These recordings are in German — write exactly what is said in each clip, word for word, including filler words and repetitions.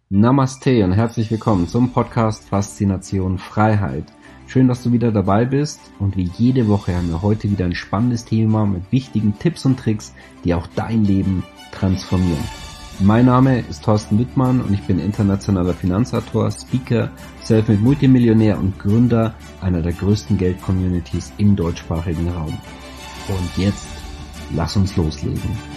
Namaste und herzlich willkommen zum Podcast Faszination Freiheit. Schön, dass du wieder dabei bist und wie jede Woche haben wir heute wieder ein spannendes Thema mit wichtigen Tipps und Tricks, die auch dein Leben transformieren. Mein Name ist Thorsten Wittmann und ich bin internationaler Finanzautor, Speaker, Selfmade Multimillionär und Gründer einer der größten Geld-Communities im deutschsprachigen Raum. Und jetzt, lass uns loslegen.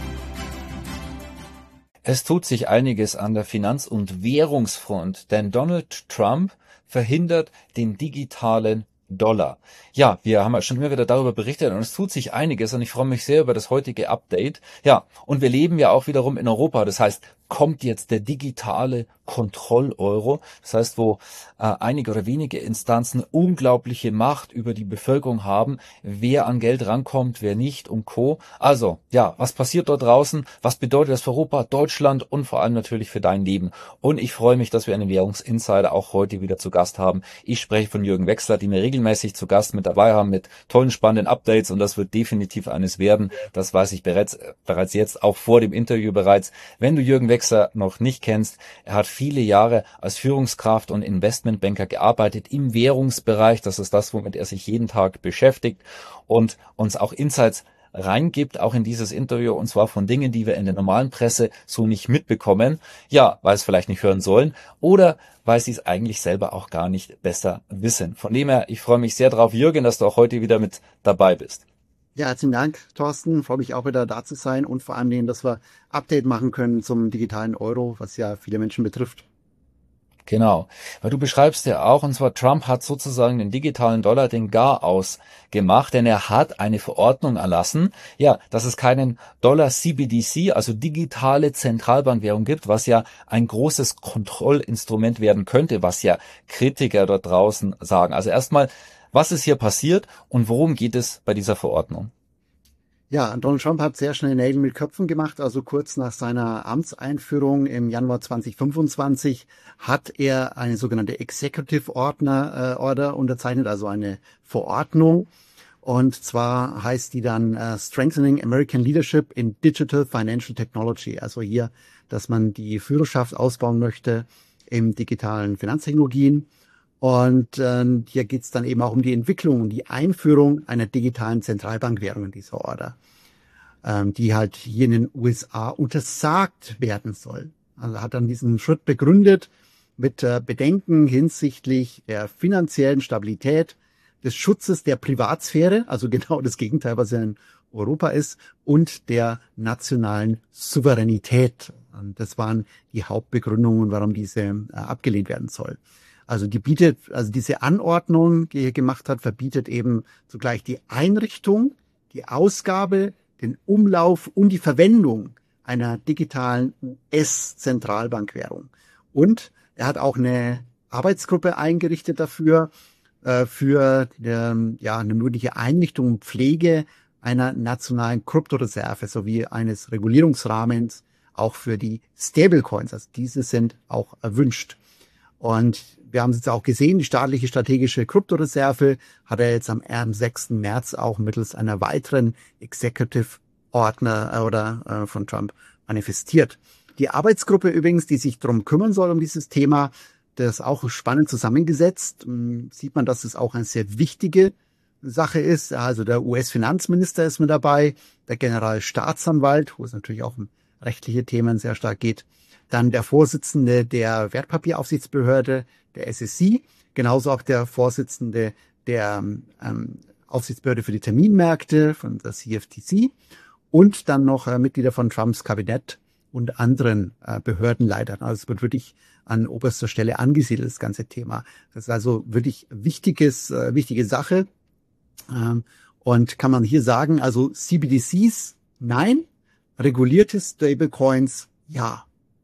Es tut sich einiges an der Finanz- und Währungsfront, denn Donald Trump verhindert den digitalen Dollar. Ja, wir haben ja schon immer wieder darüber berichtet und es tut sich einiges und ich freue mich sehr über das heutige Update. Ja, und wir leben ja auch wiederum in Europa, das heißt, kommt jetzt der digitale Kontroll-Euro, das heißt, wo äh, einige oder wenige Instanzen unglaubliche Macht über die Bevölkerung haben, wer an Geld rankommt, wer nicht und Co. Also, ja, was passiert dort draußen? Was bedeutet das für Europa, Deutschland und vor allem natürlich für dein Leben? Und ich freue mich, dass wir einen Währungsinsider auch heute wieder zu Gast haben. Ich spreche von Jürgen Wechsler, den wir regelmäßig zu Gast mit dabei haben, mit tollen, spannenden Updates und das wird definitiv eines werden. Das weiß ich bereits, bereits jetzt, auch vor dem Interview bereits. Wenn du Jürgen Wechsler noch nicht kennst, er hat viele Jahre als Führungskraft und Investmentbanker gearbeitet im Währungsbereich. Das ist das, womit er sich jeden Tag beschäftigt und uns auch Insights reingibt, auch in dieses Interview, und zwar von Dingen, die wir in der normalen Presse so nicht mitbekommen. Ja, weil es vielleicht nicht hören sollen oder weil sie es eigentlich selber auch gar nicht besser wissen. Von dem her, ich freue mich sehr drauf, Jürgen, dass du auch heute wieder mit dabei bist. Ja, herzlichen Dank, Thorsten. Freue mich auch wieder da zu sein und vor allem, dass wir Update machen können zum digitalen Euro, was ja viele Menschen betrifft. Genau, weil du beschreibst ja auch, und zwar Trump hat sozusagen den digitalen Dollar den Garaus gemacht, denn er hat eine Verordnung erlassen, ja, dass es keinen Dollar C B D C, also digitale Zentralbankwährung gibt, was ja ein großes Kontrollinstrument werden könnte, was ja Kritiker dort draußen sagen. Also erstmal, was ist hier passiert und worum geht es bei dieser Verordnung? Ja, Donald Trump hat sehr schnell Nägel mit Köpfen gemacht. Also kurz nach seiner Amtseinführung im Januar zwanzig fünfundzwanzig hat er eine sogenannte Executive Order, äh, Order unterzeichnet, also eine Verordnung. Und zwar heißt die dann uh, Strengthening American Leadership in Digital Financial Technology. Also hier, dass man die Führerschaft ausbauen möchte im digitalen Finanztechnologien. Und äh, hier geht es dann eben auch um die Entwicklung und die Einführung einer digitalen Zentralbankwährung in dieser Order, ähm, die halt hier in den U S A untersagt werden soll. Also hat dann diesen Schritt begründet mit äh, Bedenken hinsichtlich der finanziellen Stabilität, des Schutzes der Privatsphäre, also genau das Gegenteil, was ja in Europa ist, und der nationalen Souveränität. Und das waren die Hauptbegründungen, warum diese äh, abgelehnt werden soll. Also die bietet, also diese Anordnung, die er gemacht hat, verbietet eben zugleich die Einrichtung, die Ausgabe, den Umlauf und die Verwendung einer digitalen U S-Zentralbankwährung. Und er hat auch eine Arbeitsgruppe eingerichtet dafür, äh, für äh, ja, eine mögliche Einrichtung und Pflege einer nationalen Kryptoreserve sowie eines Regulierungsrahmens auch für die Stablecoins. Also diese sind auch erwünscht. Und wir haben es jetzt auch gesehen, die staatliche strategische Kryptoreserve hat er jetzt am sechsten März auch mittels einer weiteren Executive Order oder äh, von Trump manifestiert. Die Arbeitsgruppe übrigens, die sich darum kümmern soll, um dieses Thema, das ist auch spannend zusammengesetzt. Ähm, sieht man, dass es auch eine sehr wichtige Sache ist. Also der U S-Finanzminister ist mit dabei, der Generalstaatsanwalt, wo es natürlich auch um rechtliche Themen sehr stark geht. Dann der Vorsitzende der Wertpapieraufsichtsbehörde, der S E C, genauso auch der Vorsitzende der ähm, Aufsichtsbehörde für die Terminmärkte von der C F T C und dann noch äh, Mitglieder von Trumps Kabinett und anderen äh, Behördenleitern. Also es wird wirklich an oberster Stelle angesiedelt, das ganze Thema. Das ist also wirklich wichtiges, äh, wichtige Sache. Ähm, und kann man hier sagen, also C B D Cs, nein, regulierte Stablecoins, ja.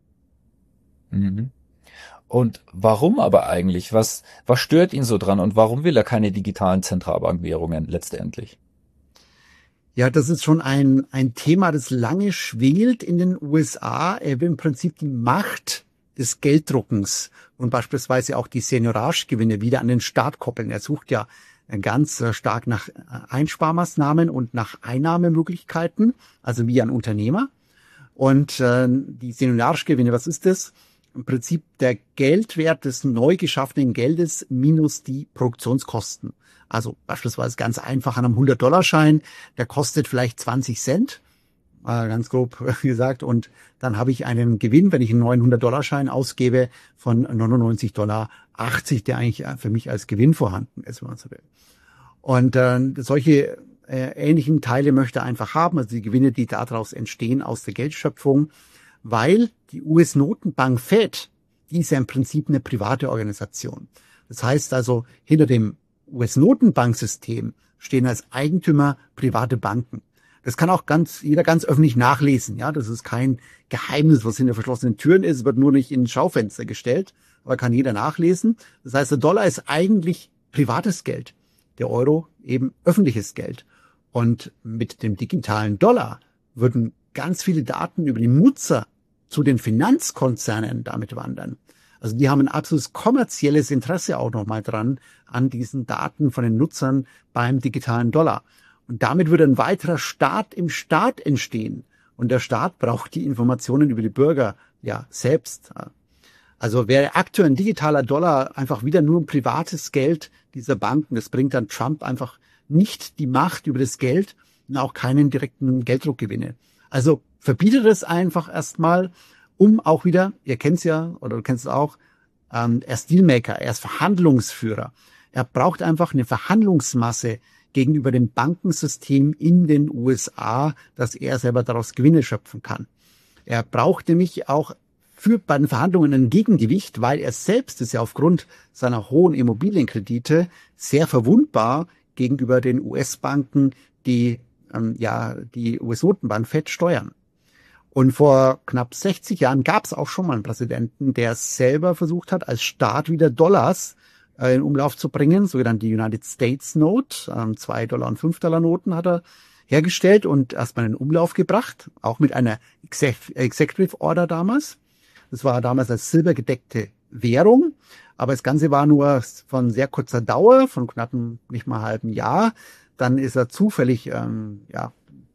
Mhm. Und warum aber eigentlich? Was, was stört ihn so dran und warum will er keine digitalen Zentralbankwährungen letztendlich? Ja, das ist schon ein, ein Thema, das lange schwelt in den U S A. Er will im Prinzip die Macht des Gelddruckens und beispielsweise auch die Seignioragegewinne wieder an den Staat koppeln. Er sucht ja ganz stark nach Einsparmaßnahmen und nach Einnahmemöglichkeiten, also wie ein Unternehmer. Und äh, die Seignioragegewinne, was ist das? im Prinzip der Geldwert des neu geschaffenen Geldes minus die Produktionskosten. Also beispielsweise ganz einfach an einem hundert-Dollar-Schein, der kostet vielleicht zwanzig Cent, äh, ganz grob gesagt, und dann habe ich einen Gewinn, wenn ich einen neuen hundert-Dollar-Schein ausgebe, von neunundneunzig Dollar achtzig, der eigentlich für mich als Gewinn vorhanden ist, wenn man so will. Und äh, solche äh, ähnlichen Teile möchte er einfach haben, also die Gewinne, die daraus entstehen aus der Geldschöpfung, weil die U S-Notenbank Fed, die ist ja im Prinzip eine private Organisation. Das heißt also, hinter dem U S-Notenbanksystem stehen als Eigentümer private Banken. Das kann auch ganz jeder ganz öffentlich nachlesen. Ja, das ist kein Geheimnis, was hinter verschlossenen Türen ist, wird nur nicht in ein Schaufenster gestellt, aber kann jeder nachlesen. Das heißt, der Dollar ist eigentlich privates Geld, der Euro eben öffentliches Geld. Und mit dem digitalen Dollar würden ganz viele Daten über die Nutzer zu den Finanzkonzernen damit wandern. Also die haben ein absolutes kommerzielles Interesse auch nochmal dran an diesen Daten von den Nutzern beim digitalen Dollar. Und damit würde ein weiterer Staat im Staat entstehen. Und der Staat braucht die Informationen über die Bürger ja selbst. Also wäre aktuell ein digitaler Dollar einfach wieder nur ein privates Geld dieser Banken. Das bringt dann Trump einfach nicht die Macht über das Geld und auch keinen direkten Gelddruckgewinne. Also verbietet es einfach erstmal, um auch wieder, ihr kennt es ja, oder du kennst es auch, ähm, er ist Dealmaker, er ist Verhandlungsführer. Er braucht einfach eine Verhandlungsmasse gegenüber dem Bankensystem in den U S A, dass er selber daraus Gewinne schöpfen kann. Er braucht nämlich auch für bei den Verhandlungen ein Gegengewicht, weil er selbst ist ja aufgrund seiner hohen Immobilienkredite sehr verwundbar gegenüber den U S-Banken, die ähm, ja die U S-Notenbank Fed steuern. Und vor knapp sechzig Jahren gab es auch schon mal einen Präsidenten, der selber versucht hat, als Staat wieder Dollars äh, in Umlauf zu bringen, sogenannte United States Note, ähm, zwei Dollar und fünf Dollar Noten hat er hergestellt und erstmal in Umlauf gebracht, auch mit einer Executive Order damals. Das war damals als silbergedeckte Währung, aber das Ganze war nur von sehr kurzer Dauer, von knapp nicht mal halben Jahr. Dann ist er zufällig, ähm, ja,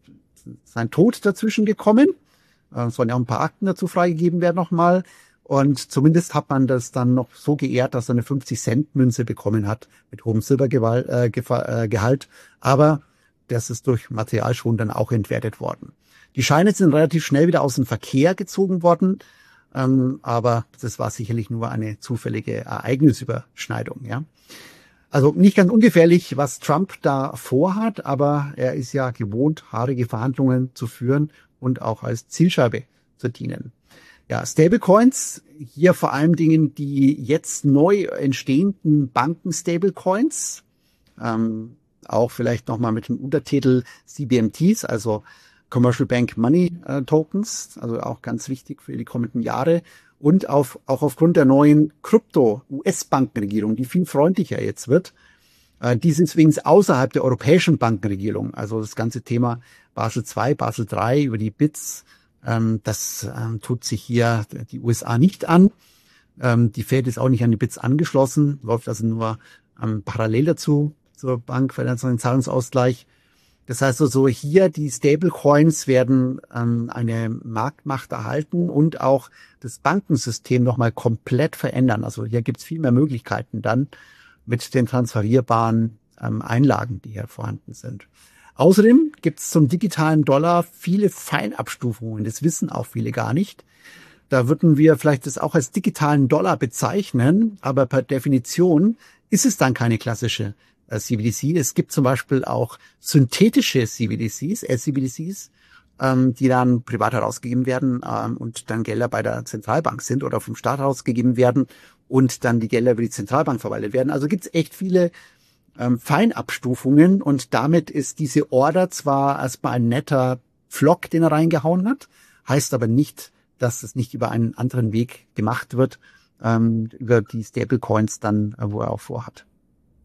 sein Tod dazwischen gekommen. Es sollen ja auch ein paar Akten dazu freigegeben werden nochmal. Und zumindest hat man das dann noch so geehrt, dass er eine fünfzig Cent Münze bekommen hat mit hohem Silbergehalt. Äh, Gehalt. Aber das ist durch Materialschwund dann auch entwertet worden. Die Scheine sind relativ schnell wieder aus dem Verkehr gezogen worden. Ähm, aber das war sicherlich nur eine zufällige Ereignisüberschneidung, ja. Also nicht ganz ungefährlich, was Trump da vorhat, aber er ist ja gewohnt, haarige Verhandlungen zu führen und auch als Zielscheibe zu dienen. Ja, Stablecoins, hier vor allem Dingen die jetzt neu entstehenden Banken-Stablecoins, ähm, auch vielleicht nochmal mit dem Untertitel C B M Ts, also Commercial Bank Money äh, Tokens, also auch ganz wichtig für die kommenden Jahre. Und auf, auch aufgrund der neuen Krypto-U S-Bankenregierung, die viel freundlicher jetzt wird. Äh, die sind übrigens außerhalb der europäischen Bankenregierung. Also das ganze Thema Basel zwei, Basel drei über die B I Ts, ähm, das ähm, tut sich hier die U S A nicht an. Ähm, die Fed ist auch nicht an die B I Ts angeschlossen, läuft also nur ähm, parallel dazu zur Bank für den Zahlungsausgleich. Das heißt also, hier die Stablecoins werden ähm, eine Marktmacht erhalten und auch das Bankensystem nochmal komplett verändern. Also hier gibt es viel mehr Möglichkeiten dann mit den transferierbaren ähm, Einlagen, die hier vorhanden sind. Außerdem gibt es zum digitalen Dollar viele Feinabstufungen. Das wissen auch viele gar nicht. Da würden wir vielleicht das auch als digitalen Dollar bezeichnen, aber per Definition ist es dann keine klassische C B D C. Es gibt zum Beispiel auch synthetische C B D Cs, L C B D Cs, ähm, die dann privat herausgegeben werden ähm, und dann Gelder bei der Zentralbank sind oder vom Staat herausgegeben werden und dann die Gelder über die Zentralbank verwaltet werden. Also gibt es echt viele ähm, Feinabstufungen und damit ist diese Order zwar erstmal ein netter Flock, den er reingehauen hat, heißt aber nicht, dass es nicht über einen anderen Weg gemacht wird, ähm, über die Stablecoins dann, äh, wo er auch vorhat.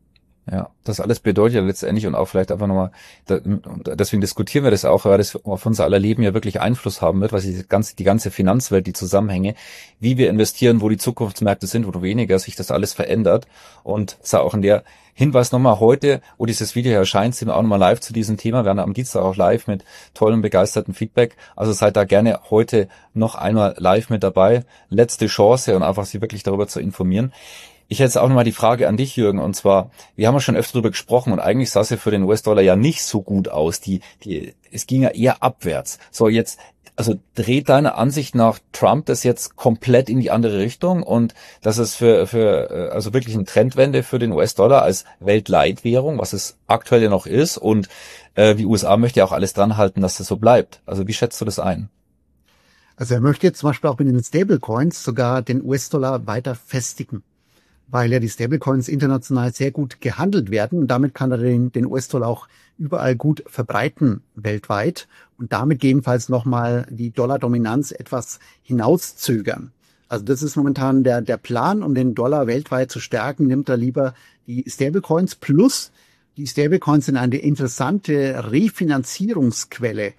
Ja, das alles bedeutet ja letztendlich und auch vielleicht einfach nochmal, da, deswegen diskutieren wir das auch, weil das auf unser aller Leben ja wirklich Einfluss haben wird, weil die ganze, die ganze Finanzwelt, die Zusammenhänge, wie wir investieren, wo die Zukunftsmärkte sind, wo weniger sich das alles verändert. Und es ist auch in der Hinweis nochmal heute, wo dieses Video erscheint, sind wir auch nochmal live zu diesem Thema. Wir werden am Dienstag auch live mit tollem, begeisterten Feedback. Also seid da gerne heute noch einmal live mit dabei. Letzte Chance und einfach Sie wirklich darüber zu informieren. Ich hätte jetzt auch nochmal die Frage an dich, Jürgen, und zwar, wir haben ja schon öfter darüber gesprochen und eigentlich sah es ja für den U S-Dollar ja nicht so gut aus. Die, die, es ging ja eher abwärts. So, jetzt, also dreht deiner Ansicht nach Trump das jetzt komplett in die andere Richtung und das ist für, für, also wirklich eine Trendwende für den U S-Dollar als Weltleitwährung, was es aktuell ja noch ist und äh, die U S A möchte ja auch alles dran halten, dass das so bleibt. Also wie schätzt du das ein? Also er möchte jetzt zum Beispiel auch mit den Stablecoins sogar den U S-Dollar weiter festigen, weil ja die Stablecoins international sehr gut gehandelt werden und damit kann er den, den U S-Dollar auch überall gut verbreiten weltweit und damit gegebenenfalls nochmal die Dollar-Dominanz etwas hinauszögern. Also das ist momentan der, der Plan, um den Dollar weltweit zu stärken, nimmt er lieber die Stablecoins plus die Stablecoins sind eine interessante Refinanzierungsquelle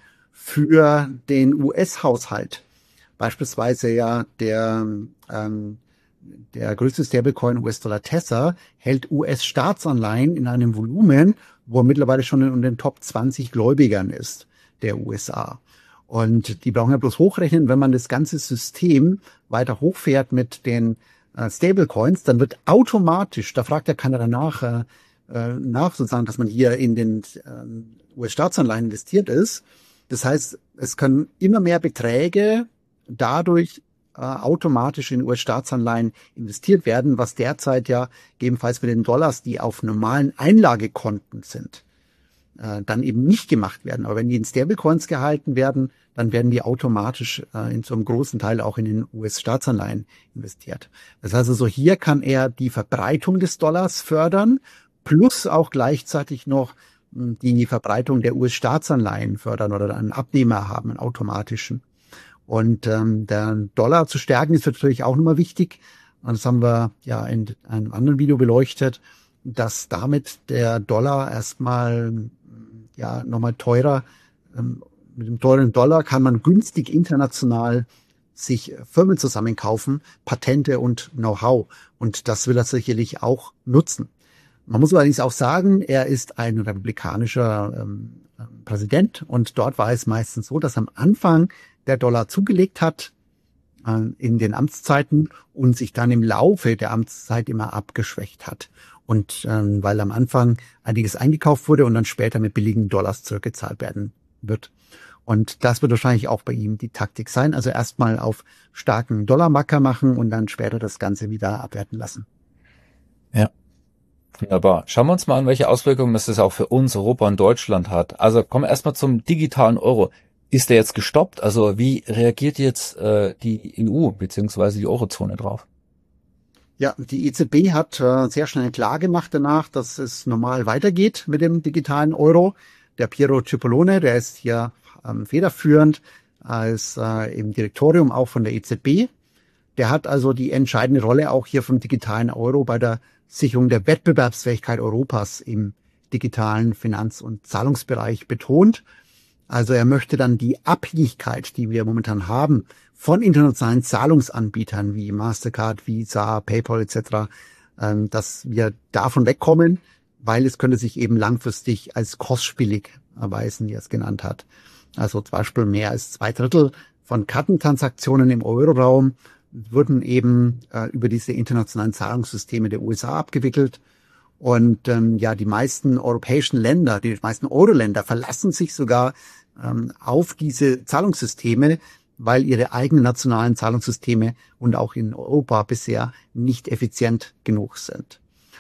für den U S-Haushalt. Beispielsweise ja der ähm, Der größte Stablecoin U S-Dollar Tether hält U S-Staatsanleihen in einem Volumen, wo er mittlerweile schon in den Top zwanzig Gläubigern ist, der U S A. Und die brauchen ja bloß hochrechnen, wenn man das ganze System weiter hochfährt mit den äh, Stablecoins, dann wird automatisch, da fragt ja keiner danach, äh, nach sozusagen, dass man hier in den äh, U S-Staatsanleihen investiert ist. Das heißt, es können immer mehr Beträge dadurch automatisch in U S-Staatsanleihen investiert werden, was derzeit ja gegebenenfalls mit den Dollars, die auf normalen Einlagekonten sind, äh, dann eben nicht gemacht werden. Aber wenn die in Stablecoins gehalten werden, dann werden die automatisch äh, in so einem großen Teil auch in den U S-Staatsanleihen investiert. Das heißt also, hier kann er die Verbreitung des Dollars fördern, plus auch gleichzeitig noch mh, die Verbreitung der U S-Staatsanleihen fördern oder einen Abnehmer haben, einen automatischen. Und ähm, der Dollar zu stärken ist natürlich auch nochmal wichtig. Und das haben wir ja in einem anderen Video beleuchtet, dass damit der Dollar erstmal ja nochmal teurer, ähm, mit dem teuren Dollar kann man günstig international sich Firmen zusammenkaufen, Patente und Know-how. Und das will er sicherlich auch nutzen. Man muss allerdings auch sagen, er ist ein republikanischer ähm, Präsident und dort war es meistens so, dass am Anfang der Dollar zugelegt hat äh, in den Amtszeiten und sich dann im Laufe der Amtszeit immer abgeschwächt hat. Und äh, weil am Anfang einiges eingekauft wurde und dann später mit billigen Dollars zurückgezahlt werden wird. Und das wird wahrscheinlich auch bei ihm die Taktik sein. Also erstmal auf starken Dollarmacker machen und dann später das Ganze wieder abwerten lassen. Ja. Wunderbar. Schauen wir uns mal an, welche Auswirkungen das auch für uns, Europa und Deutschland hat. Also kommen wir erstmal zum digitalen Euro. Ist der jetzt gestoppt? Also wie reagiert jetzt äh, die E U bzw. die Eurozone drauf? Ja, die E Z B hat äh, sehr schnell klar gemacht danach, dass es normal weitergeht mit dem digitalen Euro. Der Piero Cipollone, der ist hier ähm, federführend als äh, im Direktorium auch von der E Z B. Der hat also die entscheidende Rolle auch hier vom digitalen Euro bei der Sicherung der Wettbewerbsfähigkeit Europas im digitalen Finanz- und Zahlungsbereich betont. Also er möchte dann die Abhängigkeit, die wir momentan haben, von internationalen Zahlungsanbietern wie Mastercard, Visa, PayPal et cetera, ähm, dass wir davon wegkommen, weil es könnte sich eben langfristig als kostspielig erweisen, wie er es genannt hat. Also zum Beispiel mehr als zwei Drittel von Kartentransaktionen im Euroraum wurden eben äh, über diese internationalen Zahlungssysteme der U S A abgewickelt. Und ähm, ja, die meisten europäischen Länder, die meisten Euro-Länder verlassen sich sogar ähm, auf diese Zahlungssysteme, weil ihre eigenen nationalen Zahlungssysteme und auch in Europa bisher nicht effizient genug sind.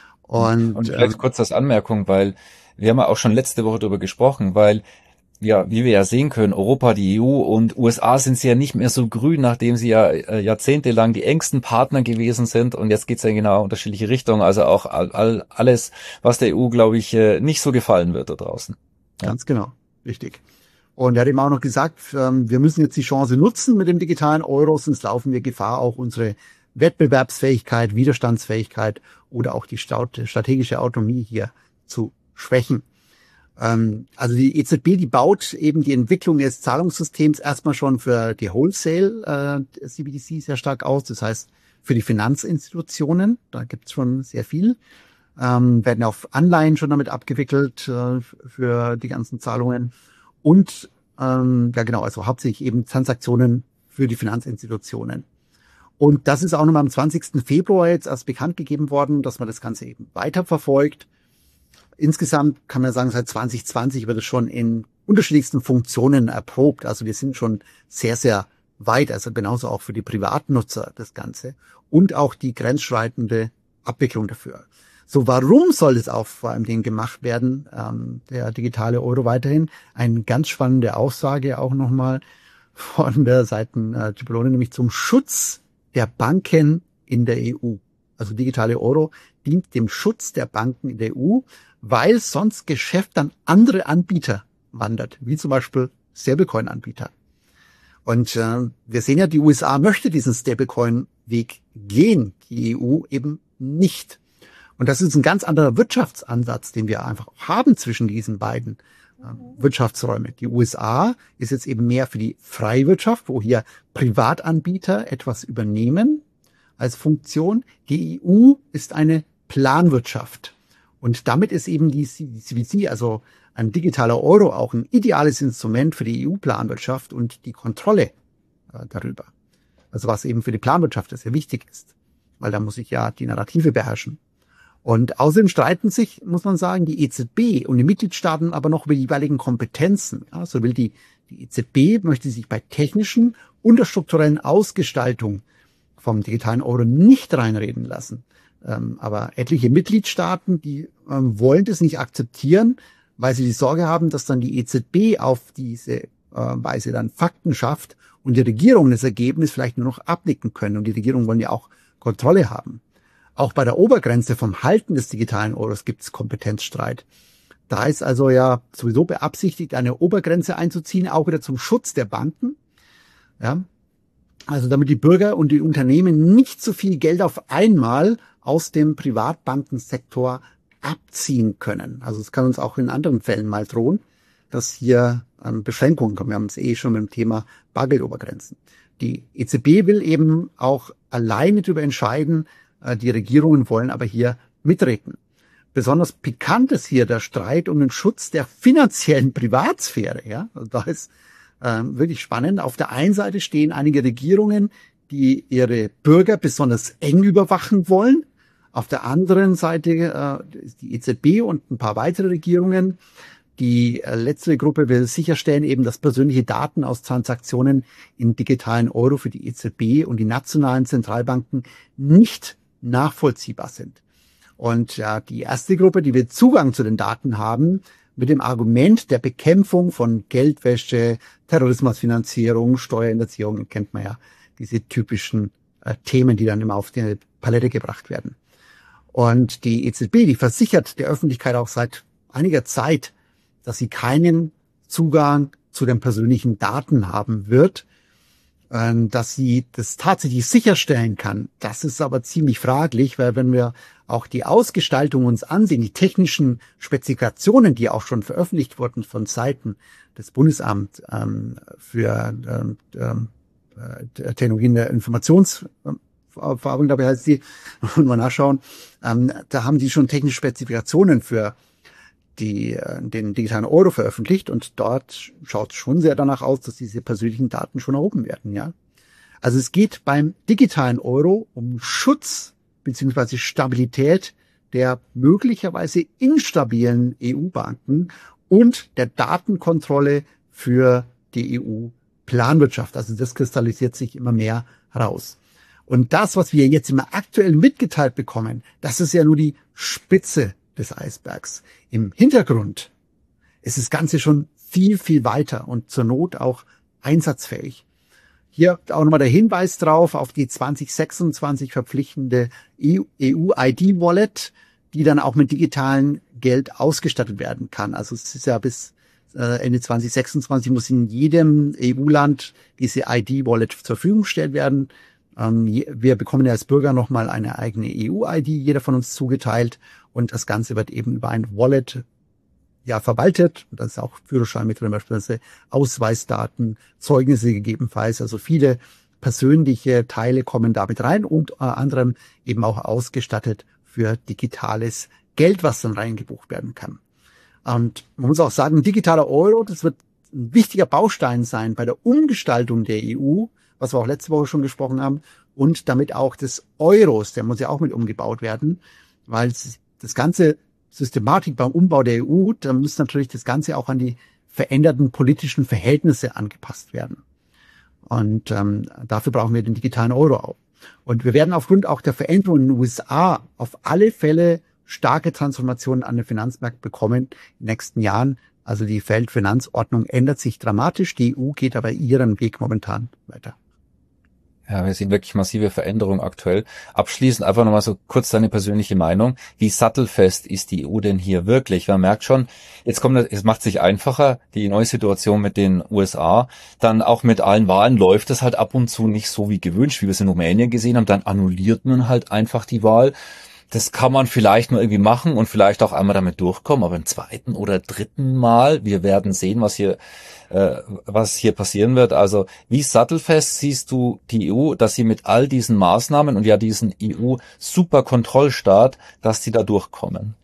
Und, und vielleicht ähm, kurz als Anmerkung, weil wir haben ja auch schon letzte Woche darüber gesprochen, weil ja, wie wir ja sehen können, Europa, die E U und U S A sind sie ja nicht mehr so grün, nachdem sie ja äh, jahrzehntelang die engsten Partner gewesen sind und jetzt geht's ja in genau unterschiedliche Richtungen, also auch all, all, alles, was der E U, glaube ich, äh, nicht so gefallen wird da draußen. Ja. Ganz genau, richtig. Und er hat eben auch noch gesagt, ähm, wir müssen jetzt die Chance nutzen mit dem digitalen Euro, sonst laufen wir Gefahr, auch unsere Wettbewerbsfähigkeit, Widerstandsfähigkeit oder auch die strategische Autonomie hier zu schwächen. Ähm, also die E Z B, die baut eben die Entwicklung des Zahlungssystems erstmal schon für die Wholesale äh, C B D C sehr stark aus. Das heißt, für die Finanzinstitutionen, da gibt's schon sehr viel. Ähm, werden auch Anleihen schon damit abgewickelt äh, für die ganzen Zahlungen. Und ähm, ja genau, also hauptsächlich eben Transaktionen für die Finanzinstitutionen. Und das ist auch nochmal am zwanzigsten Februar jetzt erst bekannt gegeben worden, dass man das Ganze eben weiterverfolgt. Insgesamt kann man sagen, seit zwanzig zwanzig wird es schon in unterschiedlichsten Funktionen erprobt. Also wir sind schon sehr, sehr weit, also genauso auch für die Privatnutzer das Ganze und auch die grenzschreitende Abwicklung dafür. So, warum soll es auch vor allem gemacht werden, ähm, der digitale Euro weiterhin? Eine ganz spannende Aussage auch nochmal von der Seite äh, Cipollone, nämlich zum Schutz der Banken in der E U. Also digitale Euro dient dem Schutz der Banken in der E U, weil sonst Geschäft an andere Anbieter wandert, wie zum Beispiel Stablecoin-Anbieter. Und äh, wir sehen ja, die U S A möchte diesen Stablecoin-Weg gehen, die E U eben nicht. Und das ist ein ganz anderer Wirtschaftsansatz, den wir einfach haben zwischen diesen beiden äh, Wirtschaftsräumen. Die U S A ist jetzt eben mehr für die Freiwirtschaft, wo hier Privatanbieter etwas übernehmen als Funktion. Die E U ist eine Planwirtschaft. Und damit ist eben die C B D C, also ein digitaler Euro, auch ein ideales Instrument für die E U-Planwirtschaft und die Kontrolle äh, darüber. Also was eben für die Planwirtschaft sehr wichtig ist, weil da muss ich ja die Narrative beherrschen. Und außerdem streiten sich, muss man sagen, die E Z B und die Mitgliedstaaten aber noch über die jeweiligen Kompetenzen. Ja, so will die, die E Z B möchte sich bei technischen und der strukturellen Ausgestaltung vom digitalen Euro nicht reinreden lassen. Ähm, aber etliche Mitgliedstaaten, die ähm, wollen das nicht akzeptieren, weil sie die Sorge haben, dass dann die E Z B auf diese äh, Weise dann Fakten schafft und die Regierungen das Ergebnis vielleicht nur noch abnicken können. Und die Regierungen wollen ja auch Kontrolle haben. Auch bei der Obergrenze vom Halten des digitalen Euros gibt es Kompetenzstreit. Da ist also ja sowieso beabsichtigt, eine Obergrenze einzuziehen, auch wieder zum Schutz der Banken. Ja, also damit die Bürger und die Unternehmen nicht so viel Geld auf einmal aus dem Privatbankensektor abziehen können. Also es kann uns auch in anderen Fällen mal drohen, dass hier ähm, Beschränkungen kommen. Wir haben es eh schon mit dem Thema Bargeldobergrenzen. Die E Z B will eben auch alleine darüber entscheiden, äh, die Regierungen wollen aber hier mitreden. Besonders pikant ist hier der Streit um den Schutz der finanziellen Privatsphäre. Ja, also da ist ähm, wirklich spannend. Auf der einen Seite stehen einige Regierungen, die ihre Bürger besonders eng überwachen wollen. Auf der anderen Seite äh, ist die E Z B und ein paar weitere Regierungen. Die äh, letzte Gruppe will sicherstellen, eben, dass persönliche Daten aus Transaktionen in digitalen Euro für die E Z B und die nationalen Zentralbanken nicht nachvollziehbar sind. Und ja, die erste Gruppe, die will Zugang zu den Daten haben, mit dem Argument der Bekämpfung von Geldwäsche, Terrorismusfinanzierung, Steuerhinterziehung, kennt man ja diese typischen äh, Themen, die dann immer auf die Palette gebracht werden. Und die E Z B, die versichert der Öffentlichkeit auch seit einiger Zeit, dass sie keinen Zugang zu den persönlichen Daten haben wird, dass sie das tatsächlich sicherstellen kann. Das ist aber ziemlich fraglich, weil wenn wir auch die Ausgestaltung uns ansehen, die technischen Spezifikationen, die auch schon veröffentlicht wurden von Seiten des Bundesamts ähm, für ähm, äh, Technologien der Informations Verarbeitung, dabei heißt die, mal nachschauen, ähm, da haben die schon technische Spezifikationen für die, äh, den digitalen Euro veröffentlicht und dort schaut es schon sehr danach aus, dass diese persönlichen Daten schon erhoben werden, ja. Also es geht beim digitalen Euro um Schutz bzw. Stabilität der möglicherweise instabilen E U-Banken und der Datenkontrolle für die E U-Planwirtschaft. Also das kristallisiert sich immer mehr heraus. Und das, was wir jetzt immer aktuell mitgeteilt bekommen, das ist ja nur die Spitze des Eisbergs. Im Hintergrund ist das Ganze schon viel, viel weiter und zur Not auch einsatzfähig. Hier auch nochmal der Hinweis drauf auf die zwanzig sechsundzwanzig verpflichtende E U-I D-Wallet, die dann auch mit digitalem Geld ausgestattet werden kann. Also es ist ja bis Ende zwanzig sechsundzwanzig muss in jedem E U-Land diese I D-Wallet zur Verfügung gestellt werden. Ähm, wir bekommen ja als Bürger nochmal eine eigene E U-I D, jeder von uns zugeteilt. Und das Ganze wird eben über ein Wallet ja verwaltet. Da ist auch Führerschein mit drin, beispielsweise Ausweisdaten, Zeugnisse gegebenenfalls. Also viele persönliche Teile kommen damit rein und unter anderem eben auch ausgestattet für digitales Geld, was dann reingebucht werden kann. Und man muss auch sagen, digitaler Euro, das wird ein wichtiger Baustein sein bei der Umgestaltung der E U, was wir auch letzte Woche schon gesprochen haben, und damit auch des Euros, der muss ja auch mit umgebaut werden, weil das ganze Systematik beim Umbau der E U, da muss natürlich das Ganze auch an die veränderten politischen Verhältnisse angepasst werden. Und ähm, dafür brauchen wir den digitalen Euro auch. Und wir werden aufgrund auch der Veränderungen in den U S A auf alle Fälle starke Transformationen an den Finanzmärkten bekommen in den nächsten Jahren. Also die Weltfinanzordnung ändert sich dramatisch, die E U geht aber ihren Weg momentan weiter. Ja, wir sehen wirklich massive Veränderungen aktuell. Abschließend einfach nochmal so kurz deine persönliche Meinung. Wie sattelfest ist die E U denn hier wirklich? Man merkt schon, jetzt kommt das, es macht sich einfacher, die neue Situation mit den U S A. Dann auch mit allen Wahlen läuft es halt ab und zu nicht so wie gewünscht, wie wir es in Rumänien gesehen haben. Dann annulliert man halt einfach die Wahl. Das kann man vielleicht nur irgendwie machen und vielleicht auch einmal damit durchkommen, aber im zweiten oder dritten Mal, wir werden sehen, was hier, äh, was hier passieren wird. Also wie sattelfest siehst du die E U, dass sie mit all diesen Maßnahmen und ja diesen E U-Superkontrollstaat, dass sie da durchkommen?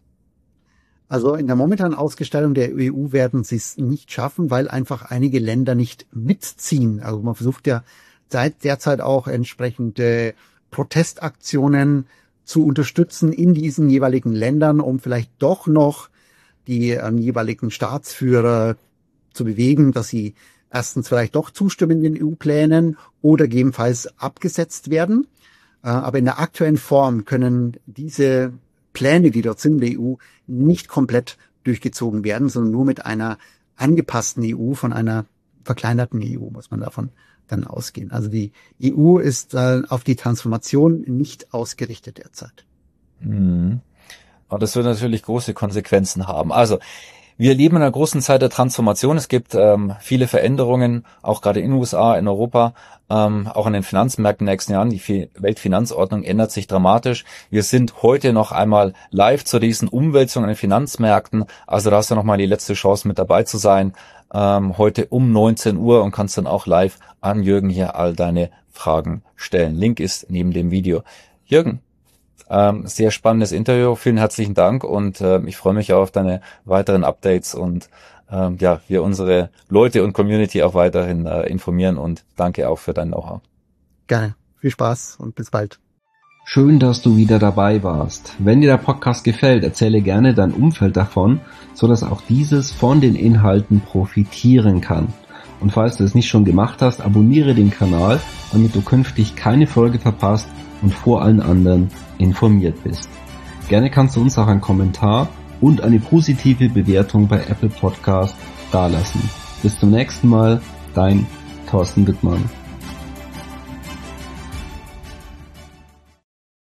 Also in der momentanen Ausgestaltung der E U werden sie es nicht schaffen, weil einfach einige Länder nicht mitziehen. Also man versucht ja seit derzeit auch entsprechende Protestaktionen zu unterstützen in diesen jeweiligen Ländern, um vielleicht doch noch die ähm, jeweiligen Staatsführer zu bewegen, dass sie erstens vielleicht doch zustimmen den E U-Plänen oder gegebenenfalls abgesetzt werden. Äh, aber in der aktuellen Form können diese Pläne, die dort sind in der E U, nicht komplett durchgezogen werden, sondern nur mit einer angepassten E U, von einer verkleinerten E U, muss man davon dann ausgehen. Also die E U ist äh, auf die Transformation nicht ausgerichtet derzeit. Mhm. Aber das wird natürlich große Konsequenzen haben. Also wir leben in einer großen Zeit der Transformation. Es gibt ähm, viele Veränderungen, auch gerade in den U S A, in Europa, ähm, auch an den Finanzmärkten in den nächsten Jahren. Die Weltfinanzordnung ändert sich dramatisch. Wir sind heute noch einmal live zu diesen Umwälzungen an den Finanzmärkten. Also da hast du nochmal die letzte Chance mit dabei zu sein. Ähm, heute um neunzehn Uhr und kannst dann auch live an Jürgen hier all deine Fragen stellen. Link ist neben dem Video. Jürgen, ähm, sehr spannendes Interview. Vielen herzlichen Dank und äh, ich freue mich auch auf deine weiteren Updates und ähm, ja, wir unsere Leute und Community auch weiterhin äh, informieren und danke auch für dein Know-how. Gerne. Viel Spaß und bis bald. Schön, dass du wieder dabei warst. Wenn dir der Podcast gefällt, erzähle gerne dein Umfeld davon, so dass auch dieses von den Inhalten profitieren kann. Und falls du es nicht schon gemacht hast, abonniere den Kanal, damit du künftig keine Folge verpasst und vor allen anderen informiert bist. Gerne kannst du uns auch einen Kommentar und eine positive Bewertung bei Apple Podcast dalassen. Bis zum nächsten Mal, dein Thorsten Wittmann.